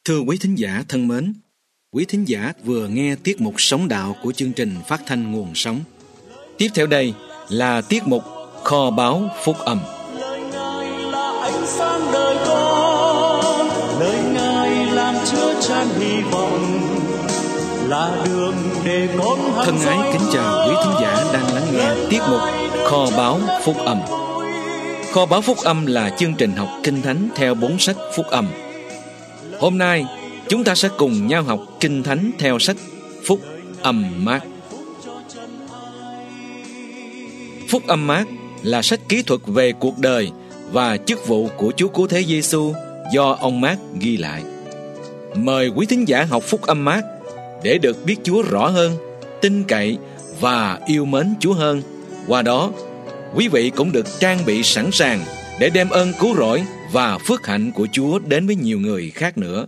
Thưa quý thính giả thân mến, quý thính giả vừa nghe tiết mục Sống Đạo của chương trình phát thanh Nguồn Sống. Tiếp theo đây là tiết mục Kho báu Phúc Âm. Lời Ngài là ánh sáng đời con, lời Ngài làm chứa chan hy vọng, là đường để con thân ái kính chào quý thính giả đang lắng nghe tiết mục Kho báu Phúc Âm. Kho báu Phúc Âm là chương trình học Kinh Thánh theo 4 sách Phúc Âm. Hôm nay chúng ta sẽ cùng nhau học Kinh Thánh theo sách Phúc Âm Mác. Phúc Âm Mác là sách kỹ thuật về cuộc đời và chức vụ của Chúa Cứu Thế Giêsu do ông Mác ghi lại. Mời quý thính giả học Phúc Âm Mác để được biết Chúa rõ hơn, tin cậy và yêu mến Chúa hơn. Qua đó, quý vị cũng được trang bị sẵn sàng để đem ơn cứu rỗi và phước hạnh của Chúa đến với nhiều người khác nữa.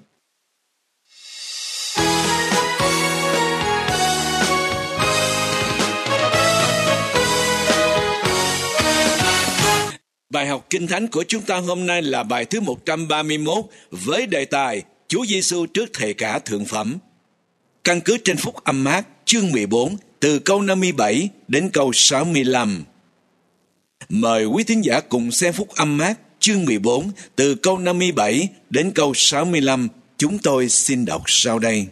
Bài học Kinh Thánh của chúng ta hôm nay là bài thứ 131 với đề tài Chúa Giêsu trước thầy cả thượng phẩm. Căn cứ trên Phúc Âm Mác chương 14 từ câu 57 đến câu 65. Mời quý thính giả cùng xem Phúc Âm Mác chương 14 từ câu 57 đến câu 65. Chúng tôi xin đọc sau đây.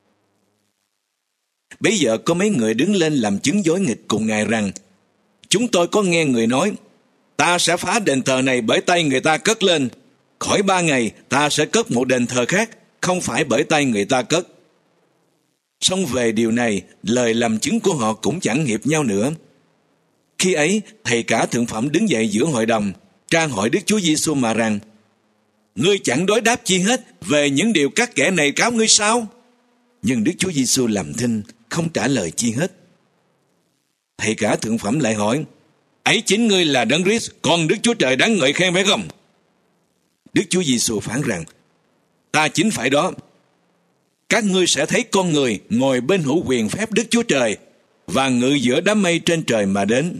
Bấy giờ có mấy người đứng lên làm chứng dối nghịch cùng Ngài rằng: Chúng tôi có nghe người nói, ta sẽ phá đền thờ này bởi tay người ta cất lên. Khỏi 3 ngày ta sẽ cất một đền thờ khác, không phải bởi tay người ta cất. Song về điều này, lời làm chứng của họ cũng chẳng hiệp nhau nữa. Khi ấy, thầy cả thượng phẩm đứng dậy giữa hội đồng, tra hỏi Đức Chúa Giêsu mà rằng: Ngươi chẳng đối đáp chi hết về những điều các kẻ này cáo ngươi sao? Nhưng Đức Chúa Giêsu làm thinh, không trả lời chi hết. Thầy cả thượng phẩm lại hỏi: Ấy chính ngươi là Đấng Christ, con Đức Chúa Trời đáng ngợi khen phải không? Đức Chúa Giêsu phán rằng: Ta chính phải đó. Các ngươi sẽ thấy con người ngồi bên hữu quyền phép Đức Chúa Trời và ngự giữa đám mây trên trời mà đến.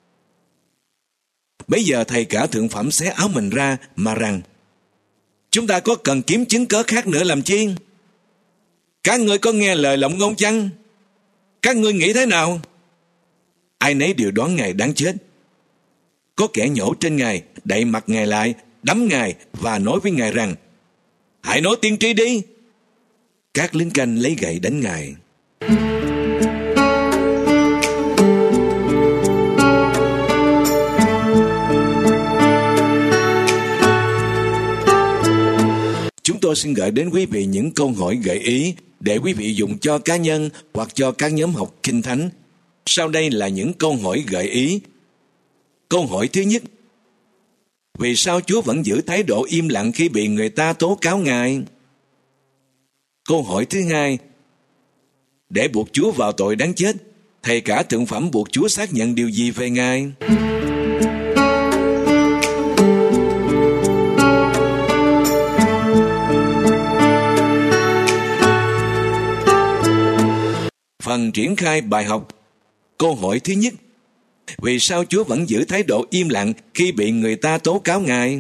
Bấy giờ thầy cả thượng phẩm xé áo mình ra mà rằng: Chúng ta có cần kiếm chứng cớ khác nữa làm chi? Các ngươi có nghe lời lộng ngôn chăng? Các ngươi nghĩ thế nào? Ai nấy đều đoán Ngài đáng chết. Có kẻ nhổ trên Ngài, đậy mặt Ngài lại, đấm Ngài và nói với Ngài rằng: Hãy nói tiên tri đi. Các lính canh lấy gậy đánh Ngài. Chúng tôi xin gửi đến quý vị những câu hỏi gợi ý để quý vị dùng cho cá nhân hoặc cho các nhóm học Kinh Thánh. Sau đây là những câu hỏi gợi ý. Câu hỏi thứ nhất: Vì sao Chúa vẫn giữ thái độ im lặng khi bị người ta tố cáo Ngài? Câu hỏi thứ hai: Để buộc Chúa vào tội đáng chết, thầy cả thượng phẩm buộc Chúa xác nhận điều gì về Ngài? Phần triển khai bài học. Câu hỏi thứ nhất: Vì sao Chúa vẫn giữ thái độ im lặng khi bị người ta tố cáo Ngài?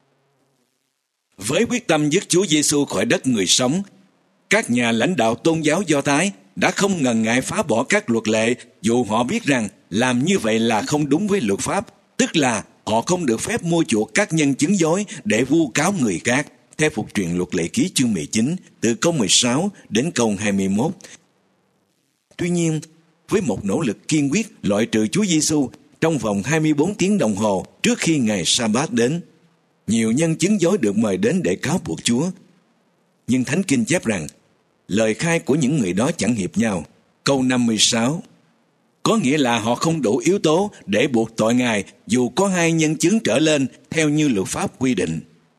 Với quyết tâm dứt Chúa Giêsu khỏi đất người sống, các nhà lãnh đạo tôn giáo Do Thái đã không ngần ngại phá bỏ các luật lệ, dù họ biết rằng làm như vậy là không đúng với luật pháp, tức là họ không được phép mua chuộc các nhân chứng dối để vu cáo người khác, theo Phục truyền Luật Lệ Ký chương 19, từ câu 16 đến câu 21. Tuy nhiên, với một nỗ lực kiên quyết loại trừ Chúa Giêsu trong vòng 24 tiếng đồng hồ trước khi ngày Sa-bát đến, nhiều nhân chứng dối được mời đến để cáo buộc Chúa. Nhưng Thánh Kinh chép rằng, lời khai của những người đó chẳng hiệp nhau. Câu 56, có nghĩa là họ không đủ yếu tố để buộc tội Ngài dù có 2 nhân chứng trở lên theo như luật pháp quy định.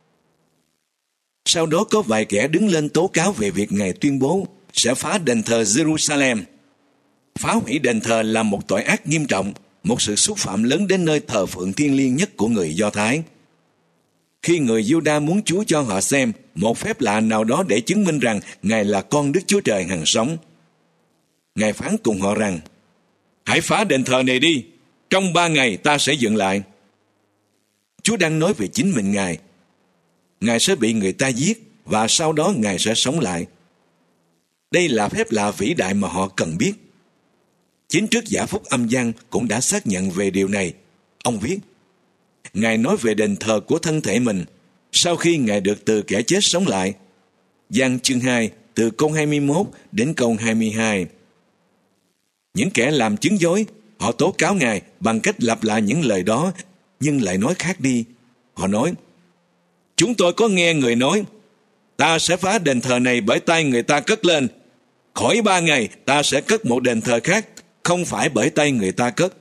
Sau đó có vài kẻ đứng lên tố cáo về việc Ngài tuyên bố sẽ phá đền thờ Jerusalem. Phá hủy đền thờ là một tội ác nghiêm trọng, một sự xúc phạm lớn đến nơi thờ phượng thiêng liêng nhất của người Do Thái. Khi người Giu-đa muốn Chúa cho họ xem một phép lạ nào đó để chứng minh rằng Ngài là con Đức Chúa Trời hằng sống, Ngài phán cùng họ rằng: Hãy phá đền thờ này đi, trong 3 ngày ta sẽ dựng lại. Chúa đang nói về chính mình Ngài. Ngài sẽ bị người ta giết, và sau đó Ngài sẽ sống lại. Đây là phép lạ vĩ đại mà họ cần biết. Chính trước giả phúc âm Giăng cũng đã xác nhận về điều này. Ông viết, Ngài nói về đền thờ của thân thể mình sau khi Ngài được từ kẻ chết sống lại. Giăng chương 2 từ câu 21 đến câu 22. Những kẻ làm chứng dối, họ tố cáo Ngài bằng cách lặp lại những lời đó nhưng lại nói khác đi. Họ nói, chúng tôi có nghe người nói, ta sẽ phá đền thờ này bởi tay người ta cất lên. Khỏi 3 ngày ta sẽ cất một đền thờ khác, không phải bởi tay người ta cất.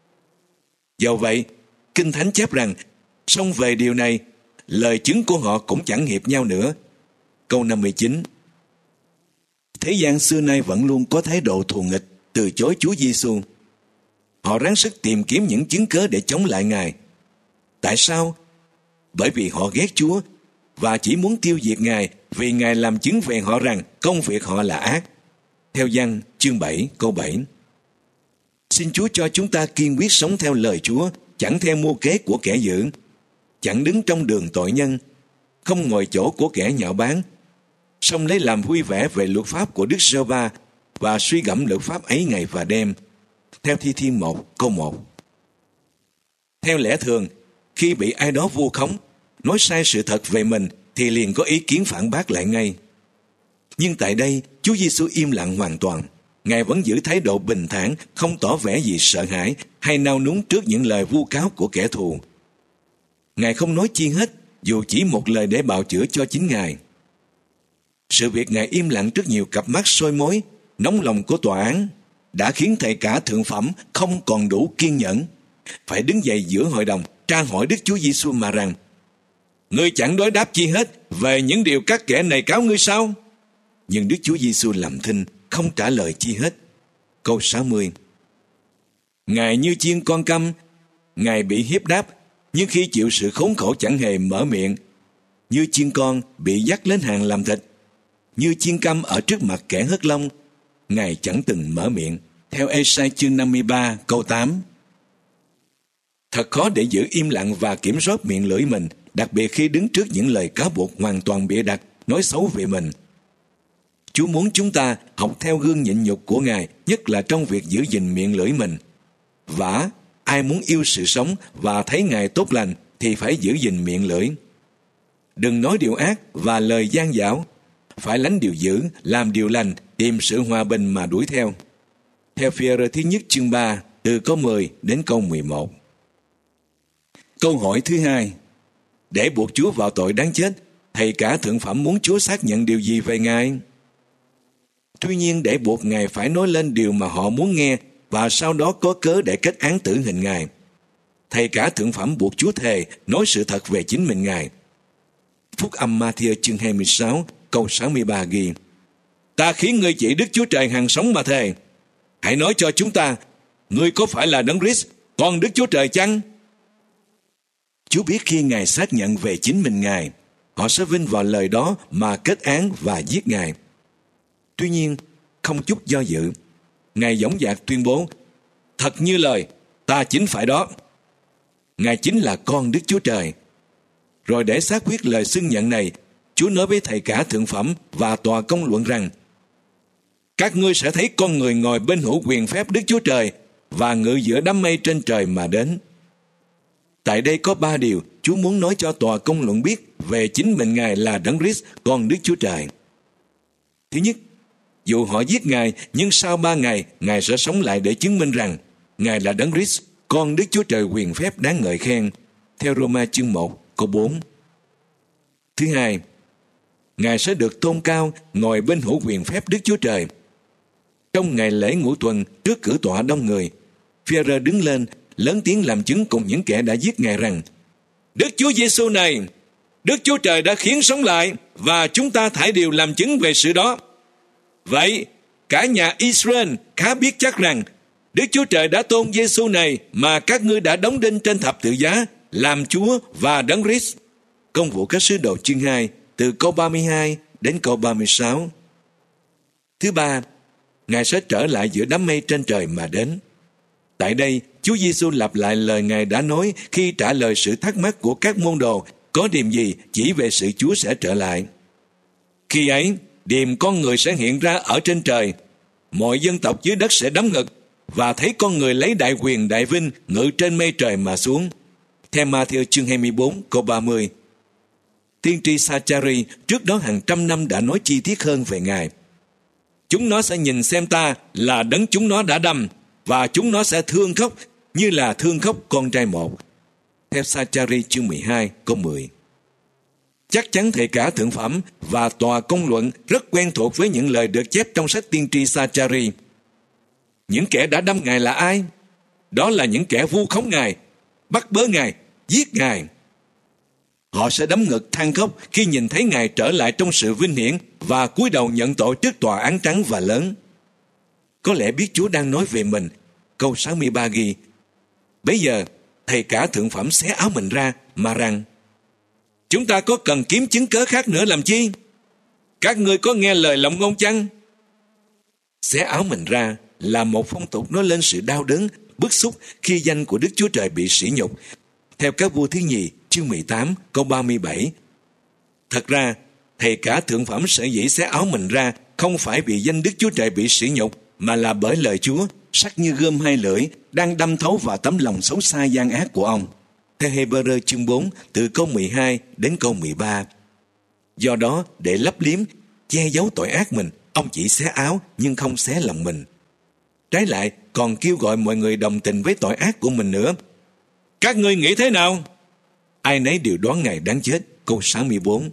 Do vậy, Kinh Thánh chép rằng, song về điều này, lời chứng của họ cũng chẳng hiệp nhau nữa. Câu 59. Thế gian xưa nay vẫn luôn có thái độ thù nghịch, từ chối Chúa Giêsu. Họ ráng sức tìm kiếm những chứng cớ để chống lại Ngài. Tại sao? Bởi vì họ ghét Chúa và chỉ muốn tiêu diệt Ngài vì Ngài làm chứng về họ rằng công việc họ là ác. Theo Giăng chương 7 câu 7. Xin Chúa cho chúng ta kiên quyết sống theo lời Chúa, chẳng theo mưu kế của kẻ dữ, chẳng đứng trong đường tội nhân, không ngồi chỗ của kẻ nhạo báng, song lấy làm vui vẻ về luật pháp của Đức Giê-hô-va và suy gẫm luật pháp ấy ngày và đêm. Theo Thi Thiên 1 câu 1. Theo lẽ thường, khi bị ai đó vu khống, nói sai sự thật về mình thì liền có ý kiến phản bác lại ngay. Nhưng tại đây, Chúa Giêsu im lặng hoàn toàn. Ngài vẫn giữ thái độ bình thản, không tỏ vẻ gì sợ hãi hay nao núng trước những lời vu cáo của kẻ thù. Ngài không nói chi hết, dù chỉ một lời để bào chữa cho chính Ngài. Sự việc Ngài im lặng trước nhiều cặp mắt soi mói, nóng lòng của tòa án đã khiến thầy cả thượng phẩm không còn đủ kiên nhẫn, phải đứng dậy giữa hội đồng tra hỏi Đức Chúa Giêsu mà rằng, ngươi chẳng đối đáp chi hết về những điều các kẻ này cáo ngươi sao? Nhưng Đức Chúa Giêsu làm thinh, không trả lời chi hết. Câu 60. Ngài như chiên con câm, Ngài bị hiếp đáp, nhưng khi chịu sự khốn khổ chẳng hề mở miệng. Như chiên con bị dắt lên hàng làm thịt, như chiên câm ở trước mặt kẻ hớt lông, Ngài chẳng từng mở miệng. Theo Ê-sai chương 53 câu 8. Thật khó để giữ im lặng và kiểm soát miệng lưỡi mình, đặc biệt khi đứng trước những lời cáo buộc hoàn toàn bịa đặt, nói xấu về mình. Chúa muốn chúng ta học theo gương nhịn nhục của Ngài, nhất là trong việc giữ gìn miệng lưỡi mình. Vả, ai muốn yêu sự sống và thấy Ngài tốt lành thì phải giữ gìn miệng lưỡi. Đừng nói điều ác và lời gian dảo, phải lánh điều dữ, làm điều lành, tìm sự hòa bình mà đuổi theo. Theo Phi-e-rơ thứ nhất chương 3, từ câu 10 đến câu 11. Câu hỏi thứ hai. Để buộc Chúa vào tội đáng chết, thầy cả thượng phẩm muốn Chúa xác nhận điều gì về Ngài? Tuy nhiên để buộc Ngài phải nói lên điều mà họ muốn nghe và sau đó có cớ để kết án tử hình Ngài. Thầy cả thượng phẩm buộc Chúa thề nói sự thật về chính mình Ngài. Phúc âm Ma-thi-ơ chương 26 câu 63 ghi: Ta khiến ngươi chỉ Đức Chúa Trời hằng sống mà thề. Hãy nói cho chúng ta, ngươi có phải là Đấng Christ, con Đức Chúa Trời chăng? Chúa biết khi Ngài xác nhận về chính mình Ngài, họ sẽ vin vào lời đó mà kết án và giết Ngài. Tuy nhiên, không chút do dự, Ngài dõng dạc tuyên bố, thật như lời, ta chính phải đó. Ngài chính là con Đức Chúa Trời. Rồi để xác quyết lời xưng nhận này, Chúa nói với thầy cả thượng phẩm và tòa công luận rằng, các ngươi sẽ thấy con người ngồi bên hữu quyền phép Đức Chúa Trời và ngự giữa đám mây trên trời mà đến. Tại đây có 3 điều Chúa muốn nói cho tòa công luận biết về chính mình Ngài là Đấng Christ, con Đức Chúa Trời. Thứ nhất, dù họ giết Ngài, nhưng sau 3 ngày, Ngài sẽ sống lại để chứng minh rằng Ngài là Đấng Christ, con Đức Chúa Trời quyền phép đáng ngợi khen. Theo Roma chương 1, câu 4. Thứ hai, Ngài sẽ được tôn cao, ngồi bên hữu quyền phép Đức Chúa Trời. Trong ngày lễ ngũ tuần, trước cử tọa đông người, Phi-e-rơ đứng lên, lớn tiếng làm chứng cùng những kẻ đã giết Ngài rằng, Đức Chúa Giêsu này, Đức Chúa Trời đã khiến sống lại, và chúng ta thảy đều làm chứng về sự đó. Vậy, cả nhà Israel khá biết chắc rằng, Đức Chúa Trời đã tôn Giêsu này mà các ngươi đã đóng đinh trên thập tự giá, làm Chúa và Đấng Christ. Công vụ các sứ đồ chương 2, từ câu 32 đến câu 36. Thứ ba, Ngài sẽ trở lại giữa đám mây trên trời mà đến. Tại đây, Chúa Giêsu lặp lại lời Ngài đã nói khi trả lời sự thắc mắc của các môn đồ có điểm gì chỉ về sự Chúa sẽ trở lại. Khi ấy, điềm con người sẽ hiện ra ở trên trời. Mọi dân tộc dưới đất sẽ đấm ngực và thấy con người lấy đại quyền đại vinh ngự trên mây trời mà xuống. Theo Ma-thi-ơ chương 24 câu 30. Tiên tri Sa-cha-ri trước đó hàng trăm năm đã nói chi tiết hơn về Ngài. Chúng nó sẽ nhìn xem ta là đấng chúng nó đã đâm, và chúng nó sẽ thương khóc như là thương khóc con trai một. Theo Sa-cha-ri chương 12 câu 10. Chắc chắn thầy cả thượng phẩm và tòa công luận rất quen thuộc với những lời được chép trong sách tiên tri Sa-cha-ri. Những kẻ đã đâm Ngài là ai? Đó là những kẻ vu khống Ngài, bắt bớ Ngài, giết Ngài. Họ sẽ đấm ngực than khóc khi nhìn thấy Ngài trở lại trong sự vinh hiển và cúi đầu nhận tội trước tòa án trắng và lớn. Có lẽ biết Chúa đang nói về mình. Câu 63 ghi: Bấy giờ thầy cả thượng phẩm xé áo mình ra mà rằng: Chúng ta có cần kiếm chứng cớ khác nữa làm chi? Các ngươi có nghe lời lộng ngôn chăng? Xé áo mình ra là một phong tục nói lên sự đau đớn, bức xúc khi danh của Đức Chúa Trời bị sỉ nhục. Theo Các Vua Thứ Nhì chương 18 câu 37. Thật ra, thầy cả thượng phẩm sở dĩ xé áo mình ra không phải vì danh Đức Chúa Trời bị sỉ nhục, mà là bởi lời Chúa sắc như gươm hai lưỡi đang đâm thấu vào tấm lòng xấu xa gian ác của ông. Theo Hê-bơ-rơ chương 4 từ câu 12 đến câu 13. Do đó, để lấp liếm, che giấu tội ác mình, ông chỉ xé áo nhưng không xé lòng mình. Trái lại, còn kêu gọi mọi người đồng tình với tội ác của mình nữa. Các ngươi nghĩ thế nào? Ai nấy đều đoán Ngài đáng chết. Câu 64.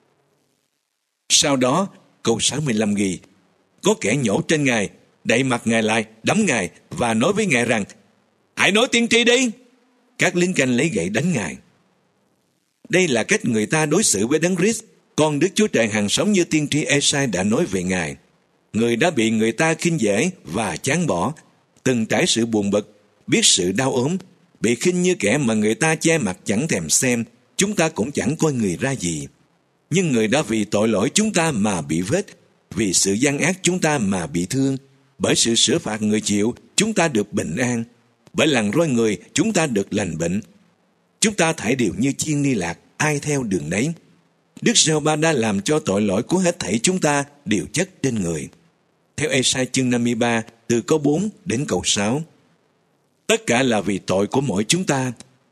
Sau đó, câu 65 ghi: Có kẻ nhổ trên Ngài, đậy mặt Ngài lại, đấm Ngài và nói với Ngài rằng: Hãy nói tiên tri đi. Các lính canh lấy gậy đánh Ngài. Đây là cách người ta đối xử với Đấng Christ, con Đức Chúa Trời hằng sống, như tiên tri Ê-sai đã nói về Ngài. Người đã bị người ta khinh dễ và chán bỏ, từng trải sự buồn bực, biết sự đau ốm, bị khinh như kẻ mà người ta che mặt chẳng thèm xem. Chúng ta cũng chẳng coi người ra gì. Nhưng người đã vì tội lỗi chúng ta mà bị vết, vì sự gian ác chúng ta mà bị thương. Bởi sự sửa phạt người chịu, chúng ta được bình an. Bởi lằn roi người, chúng ta được lành bệnh. Chúng ta thảy đều như chiên đi lạc, ai theo đường nấy. Đức Giê-hô-va đã làm cho tội lỗi của hết thảy chúng ta đều chất trên người. Theo Ê-sai chương 53 từ câu 4 đến câu 6. Tất cả là vì tội của mỗi chúng ta.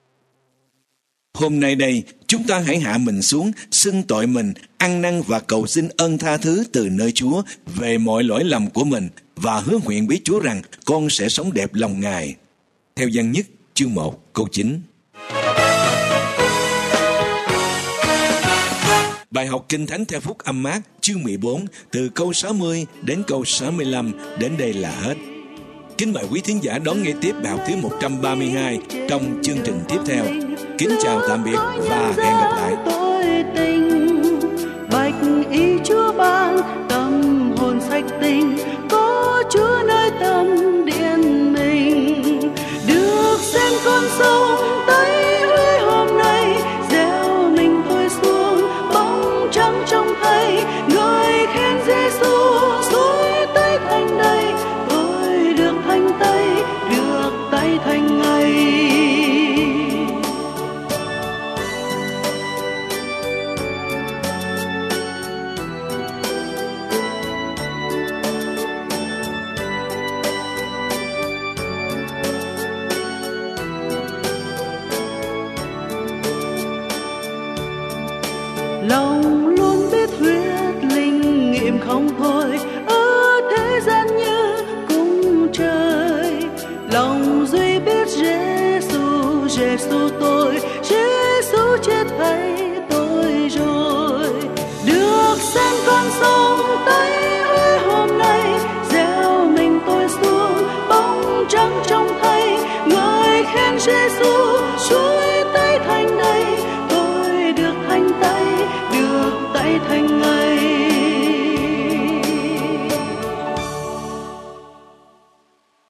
Hôm nay đây, chúng ta hãy hạ mình xuống, xưng tội mình, ăn năn và cầu xin ơn tha thứ từ nơi Chúa về mọi lỗi lầm của mình, và hứa nguyện với Chúa rằng con sẽ sống đẹp lòng Ngài. Theo Giăng Nhất chương 1 câu 9. Bài học Kinh Thánh theo Phúc Âm Mác chương 14 từ câu 60 đến câu 65 đến đây là hết. Kính mời quý thính giả đón nghe tiếp bài học thứ 132 trong chương trình tiếp theo. Kính chào tạm biệt và hẹn gặp lại. Bạch y Chúa ban tâm hồn sạch tình, có Chúa nơi tâm điện mình, được xem con sông Tây Huế hôm nay gieo mình thôi xuống bóng trắng trong tay, người khen Giêsu xuôi tay thành đầy, tôi được thành tay, được tay thành ngày. Lòng luôn biết thuyết linh nghiệm không thôi, ở thế gian như cung trời. Lòng duy biết Giêsu, Giêsu tôi, Giêsu chết thay